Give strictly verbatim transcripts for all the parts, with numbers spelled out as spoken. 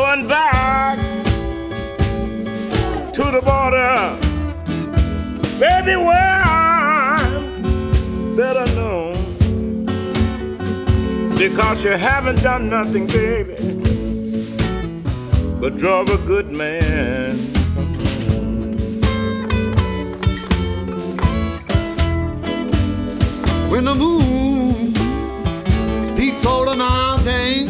going back to the border, baby, where I'm better known, because you haven't done nothing, baby, but drove a good man from home. When the moon peaks over the mountain,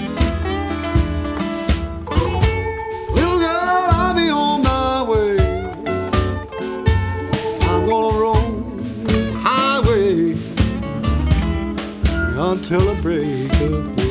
little girl, I'll be on my way. I'm gonna roll the highway until the break of day.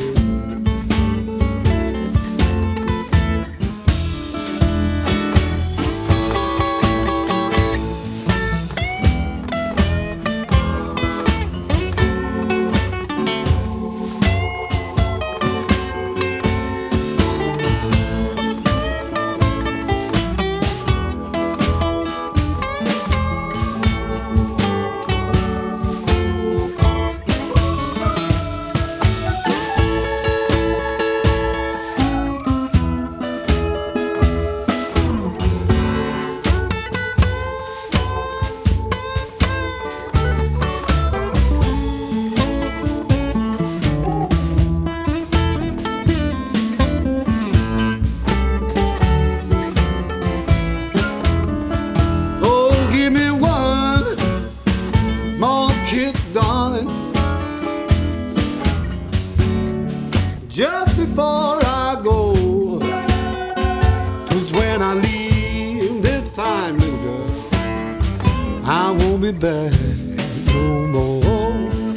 Just before I go, 'cause when I leave this time, little girl, I won't be back no more.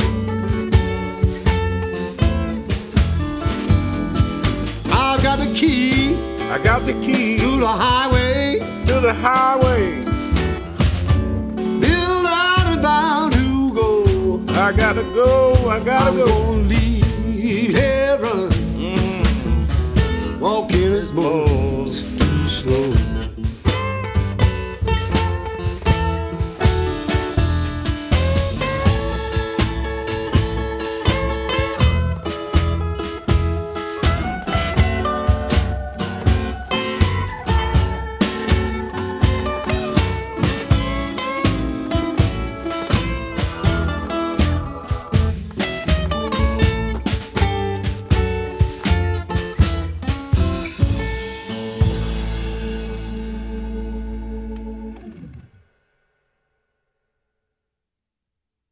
I got the key, I got the key to the highway, to the highway. Bill out and bound to go. I gotta go, I gotta I'm go. gonna leave here.